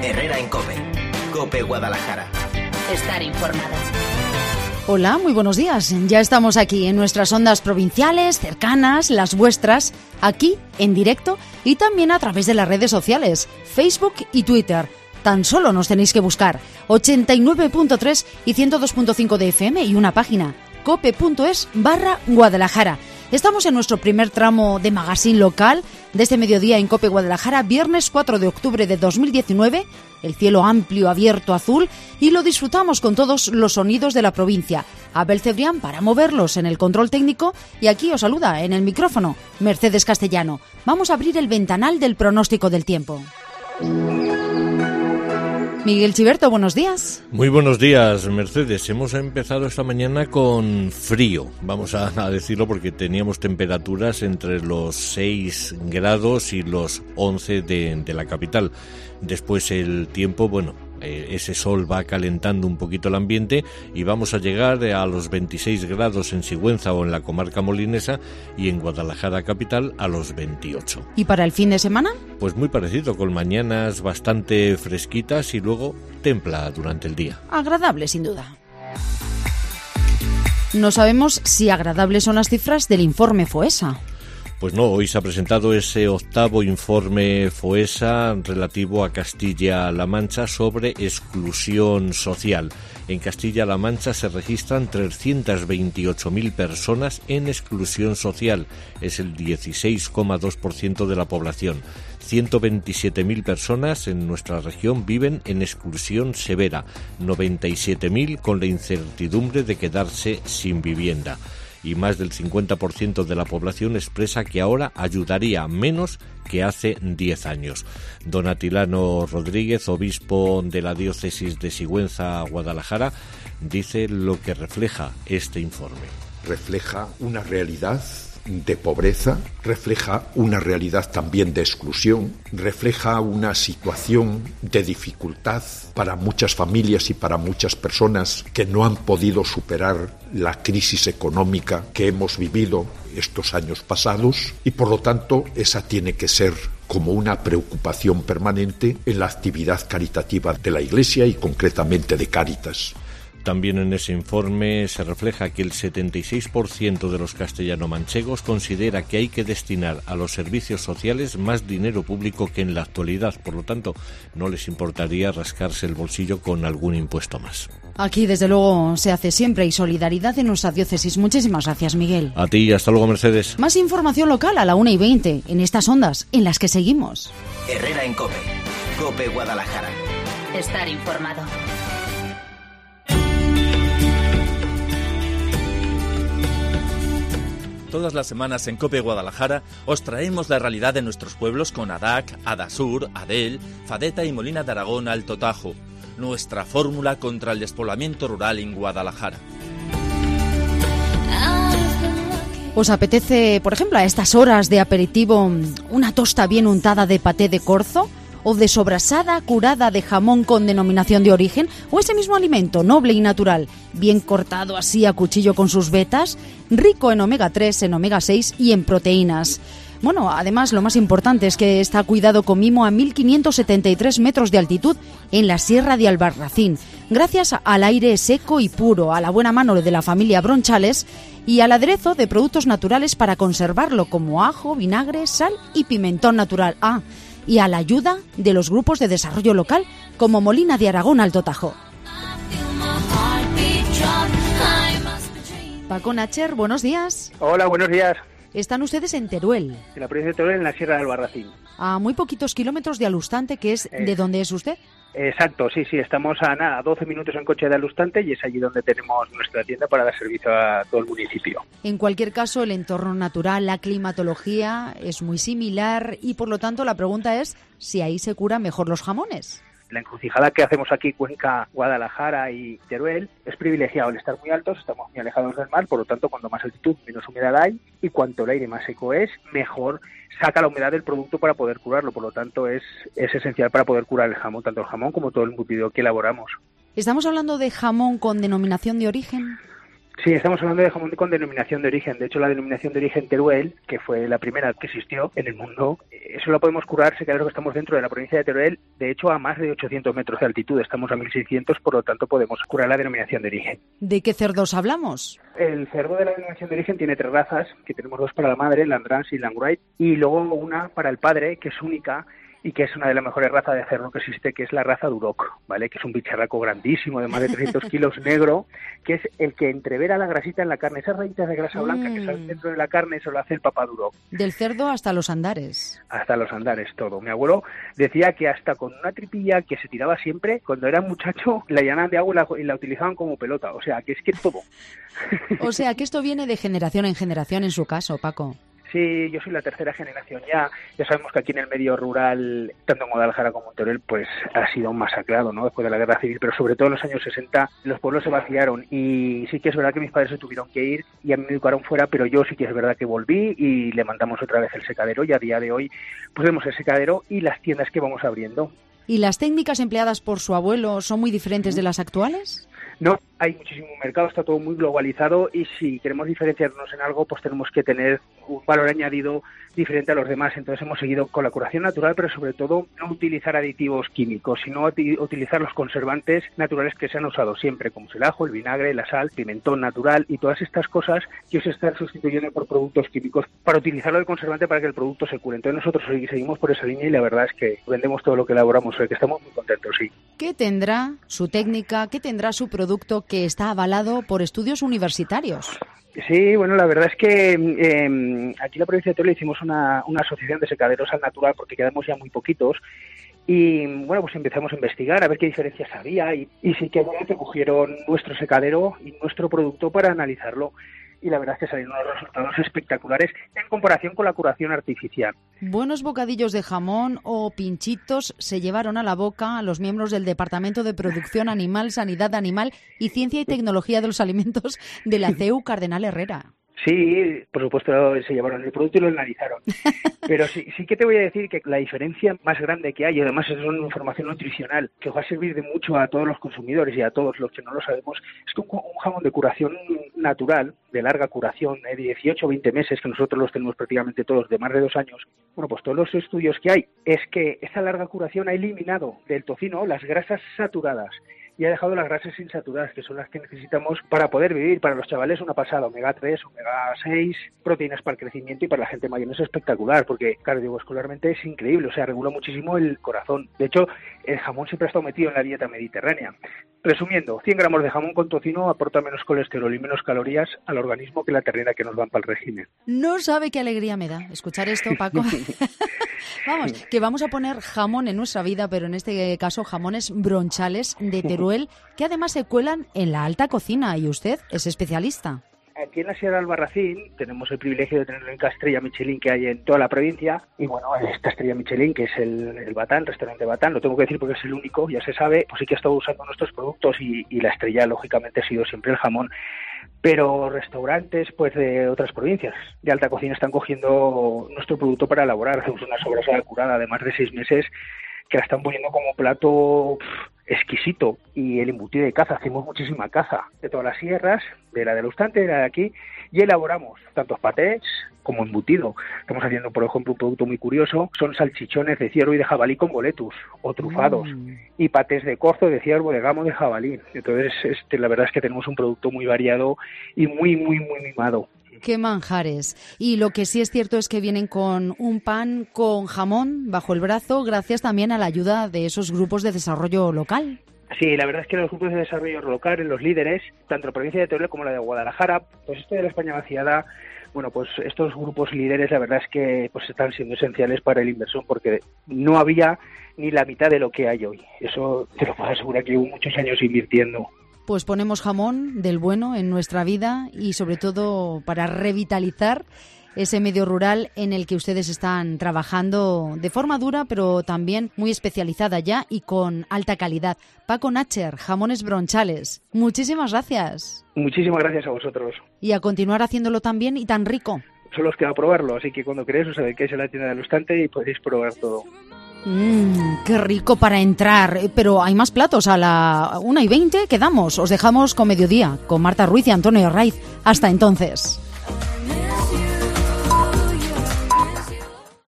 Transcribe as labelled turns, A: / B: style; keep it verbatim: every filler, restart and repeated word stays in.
A: Herrera en COPE. COPE Guadalajara.
B: Estar informado.
C: Hola, muy buenos días. Ya estamos aquí en nuestras ondas provinciales, cercanas, las vuestras, aquí en directo y también a través de las redes sociales, Facebook y Twitter. Tan solo nos tenéis que buscar ochenta y nueve punto tres y ciento dos punto cinco de F M y una página cope.es barra Guadalajara. Estamos en nuestro primer tramo de magazine local de este mediodía en COPE Guadalajara, viernes cuatro de octubre de dos mil diecinueve, el cielo amplio, abierto, azul, y lo disfrutamos con todos los sonidos de la provincia. Abel Cebrián para moverlos en el control técnico y aquí os saluda en el micrófono Mercedes Castellano. Vamos a abrir el ventanal del pronóstico del tiempo. Miguel Chiberto, buenos días.
D: Muy buenos días, Mercedes. Hemos empezado esta mañana con frío, vamos a, a decirlo, porque teníamos temperaturas entre los seis grados y los once de, de la capital. Después el tiempo, bueno, eh, ese sol va calentando un poquito el ambiente y vamos a llegar a los veintiséis grados en Sigüenza o en la comarca molinesa y en Guadalajara capital a los veintiocho.
C: ¿Y para el fin de semana?
D: Pues muy parecido, con mañanas bastante fresquitas y luego templa durante el día.
C: Agradable, sin duda. No sabemos si agradables son las cifras del informe FOESA.
D: Pues no, hoy se ha presentado ese octavo informe FOESA relativo a Castilla-La Mancha sobre exclusión social. En Castilla-La Mancha se registran trescientas veintiocho mil personas en exclusión social, es el dieciséis coma dos por ciento de la población. ciento veintisiete mil personas en nuestra región viven en exclusión severa, noventa y siete mil con la incertidumbre de quedarse sin vivienda. Y más del cincuenta por ciento de la población expresa que ahora ayudaría menos que hace diez años. Don Atilano Rodríguez, obispo de la diócesis de Sigüenza, Guadalajara, dice lo que refleja este informe.
E: Refleja una realidad de pobreza, refleja una realidad también de exclusión, refleja una situación de dificultad para muchas familias y para muchas personas que no han podido superar la crisis económica que hemos vivido estos años pasados y por lo tanto esa tiene que ser como una preocupación permanente en la actividad caritativa de la Iglesia y concretamente de Cáritas.
D: También en ese informe se refleja que el setenta y seis por ciento de los castellano-manchegos considera que hay que destinar a los servicios sociales más dinero público que en la actualidad. Por lo tanto, no les importaría rascarse el bolsillo con algún impuesto más.
C: Aquí, desde luego, se hace siempre y solidaridad en nuestra diócesis. Muchísimas gracias, Miguel.
D: A ti y hasta luego, Mercedes.
C: Más información local a la una y veinte en estas ondas en las que seguimos.
A: Herrera en COPE. COPE Guadalajara.
B: Estar informado.
F: Todas las semanas en COPE Guadalajara os traemos la realidad de nuestros pueblos con ADAC, Adasur, Adel, Fadeta y Molina de Aragón Alto Tajo. Nuestra fórmula contra el despoblamiento rural en Guadalajara.
C: ¿Os apetece, por ejemplo, a estas horas de aperitivo, una tosta bien untada de paté de corzo? ¿O de sobrasada curada de jamón con denominación de origen? ¿O ese mismo alimento noble y natural, bien cortado así a cuchillo con sus vetas, rico en omega tres, en omega seis y en proteínas? Bueno, además lo más importante es que está cuidado con mimo a mil quinientos setenta y tres metros de altitud en la Sierra de Albarracín, gracias al aire seco y puro, a la buena mano de la familia Bronchales y al aderezo de productos naturales para conservarlo como ajo, vinagre, sal y pimentón natural. Ah, y a la ayuda de los grupos de desarrollo local como Molina de Aragón Alto Tajo. Paco Nacher, buenos días.
G: Hola, buenos días.
C: Están ustedes en Teruel.
G: En la provincia de Teruel, en la Sierra de Albarracín.
C: A muy poquitos kilómetros de Alustante, que es
G: Eh,
C: de donde es usted.
G: Exacto, sí, sí, estamos a nada, doce minutos en coche de Alustante y es allí donde tenemos nuestra tienda para dar servicio a todo el municipio.
C: En cualquier caso, el entorno natural, la climatología es muy similar y por lo tanto la pregunta es si ahí se curan mejor los jamones.
G: La encrucijada que hacemos aquí, Cuenca, Guadalajara y Teruel, es privilegiado. Al estar muy altos, estamos muy alejados del mar, por lo tanto, cuando más altitud, menos humedad hay, y cuanto el aire más seco es, mejor saca la humedad del producto para poder curarlo. Por lo tanto, es, es esencial para poder curar el jamón, tanto el jamón como todo el embutido que elaboramos.
C: ¿Estamos hablando de jamón con denominación de origen?
G: Sí, estamos hablando de jamón con denominación de origen. De hecho, la denominación de origen Teruel, que fue la primera que existió en el mundo, eso lo podemos curar, secadero que estamos dentro de la provincia de Teruel, de hecho a más de ochocientos metros de altitud. Estamos a mil seiscientos, por lo tanto podemos curar la denominación de origen.
C: ¿De qué cerdos hablamos?
G: El cerdo de la denominación de origen tiene tres razas, que tenemos dos para la madre, Landrans y Langride, y luego una para el padre, que es única, y que es una de las mejores razas de cerdo que existe, que es la raza Duroc, ¿vale? Que es un bicharraco grandísimo, de más de trescientos kilos, negro, que es el que entrevera la grasita en la carne. Esas rayitas de grasa blanca mm. que salen dentro de la carne, eso lo hace el papá Duroc.
C: Del cerdo hasta los andares.
G: Hasta los andares, todo. Mi abuelo decía que hasta con una tripilla que se tiraba siempre, cuando era muchacho, la llenaban de agua y la, y la utilizaban como pelota. O sea, que es que todo.
C: O sea, que esto viene de generación en generación en su caso, Paco.
G: Sí, yo soy la tercera generación ya. Ya sabemos que aquí en el medio rural, tanto en Guadalajara como en Teruel, pues ha sido masacrado, ¿no? Después de la guerra civil, pero sobre todo en los años sesenta los pueblos se vaciaron y sí que es verdad que mis padres se tuvieron que ir y a mí me educaron fuera, pero yo sí que es verdad que volví y levantamos otra vez el secadero y a día de hoy pues vemos el secadero y las tiendas que vamos abriendo.
C: ¿Y las técnicas empleadas por su abuelo son muy diferentes de las actuales?
G: No, hay muchísimo mercado, está todo muy globalizado y si queremos diferenciarnos en algo, pues tenemos que tener un valor añadido diferente a los demás. Entonces hemos seguido con la curación natural, pero sobre todo no utilizar aditivos químicos, sino utilizar los conservantes naturales que se han usado siempre, como el ajo, el vinagre, la sal, pimentón natural y todas estas cosas que se están sustituyendo por productos químicos para utilizarlo de conservante para que el producto se cure. Entonces nosotros seguimos por esa línea y la verdad es que vendemos todo lo que elaboramos, o sea que estamos muy contentos, sí.
C: ¿Qué tendrá su técnica, qué tendrá su producto que está avalado por estudios universitarios?
G: Sí, bueno, la verdad es que eh, aquí en la provincia de Teruel hicimos una, una asociación de secaderos al natural porque quedamos ya muy poquitos y bueno, pues empezamos a investigar a ver qué diferencias había y, y sí que bueno, que cogieron nuestro secadero y nuestro producto para analizarlo y la verdad es que salieron unos resultados espectaculares en comparación con la curación artificial.
C: Buenos bocadillos de jamón o pinchitos se llevaron a la boca a los miembros del Departamento de Producción Animal, Sanidad Animal y Ciencia y Tecnología de los Alimentos de la C E U Cardenal Herrera.
G: Sí, por supuesto se llevaron el producto y lo analizaron. Pero sí, sí que te voy a decir que la diferencia más grande que hay, y además es una información nutricional que va a servir de mucho a todos los consumidores y a todos los que no lo sabemos, es que un, un jamón de curación natural, de larga curación, de dieciocho o veinte meses, que nosotros los tenemos prácticamente todos de más de dos años, bueno, pues todos los estudios que hay es que esa larga curación ha eliminado del tocino las grasas saturadas y ha dejado las grasas insaturadas, que son las que necesitamos para poder vivir. Para los chavales una pasada, omega tres, omega seis, proteínas para el crecimiento y para la gente mayor es espectacular, porque cardiovascularmente es increíble, o sea, regula muchísimo el corazón. De hecho, el jamón siempre ha estado metido en la dieta mediterránea. Resumiendo, cien gramos de jamón con tocino aporta menos colesterol y menos calorías al organismo que la ternera que nos dan para el régimen.
C: No sabe qué alegría me da escuchar esto, Paco. Vamos, que vamos a poner jamón en nuestra vida, pero en este caso jamones bronchales de Teruel, que además se cuelan en la alta cocina, y usted es especialista.
G: Aquí en la Sierra de Albarracín tenemos el privilegio de tener la única estrella Michelin que hay en toda la provincia y bueno, esta estrella Michelin que es el, el Batán, restaurante Batán, lo tengo que decir porque es el único, ya se sabe, pues sí que ha estado usando nuestros productos y, y la estrella lógicamente ha sido siempre el jamón. Pero restaurantes pues de otras provincias de alta cocina están cogiendo nuestro producto para elaborar. Hacemos una sobrasada curada de más de seis meses que la están poniendo como plato pff, exquisito. Y el embutido de caza, hacemos muchísima caza de todas las sierras, de la del Lustante, de la de aquí, y elaboramos tantos patés como embutido. Estamos haciendo, por ejemplo, un producto muy curioso, son salchichones de ciervo y de jabalí con boletus o trufados, mm. y patés de corzo, de ciervo, de gamo, de jabalí. Entonces, este, la verdad es que tenemos un producto muy variado y muy, muy, muy mimado.
C: ¡Qué manjares! Y lo que sí es cierto es que vienen con un pan con jamón bajo el brazo, gracias también a la ayuda de esos grupos de desarrollo local.
G: Sí, la verdad es que los grupos de desarrollo local, los líderes, tanto la provincia de Teruel como la de Guadalajara, pues esto de la España vaciada, bueno, pues estos grupos líderes la verdad es que pues están siendo esenciales para el inversor porque no había ni la mitad de lo que hay hoy. Eso te lo puedo asegurar que llevo muchos años invirtiendo.
C: Pues ponemos jamón del bueno en nuestra vida y sobre todo para revitalizar ese medio rural en el que ustedes están trabajando de forma dura, pero también muy especializada ya y con alta calidad. Paco Nacher, Jamones Bronchales, muchísimas gracias.
G: Muchísimas gracias a vosotros.
C: Y a continuar haciéndolo tan bien y tan rico.
G: Solo os queda probarlo, así que cuando queréis os acerquéis a la tienda del Lustante y podéis probar todo.
C: Mmm, qué rico para entrar. Pero hay más platos. A la una y veinte quedamos. Os dejamos con Mediodía, con Marta Ruiz y Antonio Raiz. Hasta entonces.